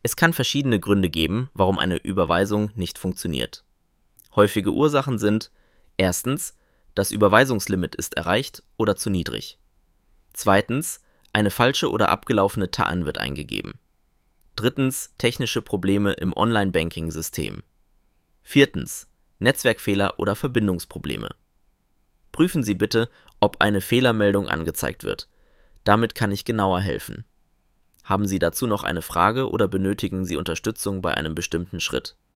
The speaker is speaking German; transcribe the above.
Es kann verschiedene Gründe geben, warum eine Überweisung nicht funktioniert. Häufige Ursachen sind: Erstens, das Überweisungslimit ist erreicht oder zu niedrig. Zweitens, eine falsche oder abgelaufene TAN wird eingegeben. Drittens, technische Probleme im Online-Banking-System. Viertens, Netzwerkfehler oder Verbindungsprobleme. Prüfen Sie bitte, ob eine Fehlermeldung angezeigt wird. Damit kann ich genauer helfen. Haben Sie dazu noch eine Frage oder benötigen Sie Unterstützung bei einem bestimmten Schritt?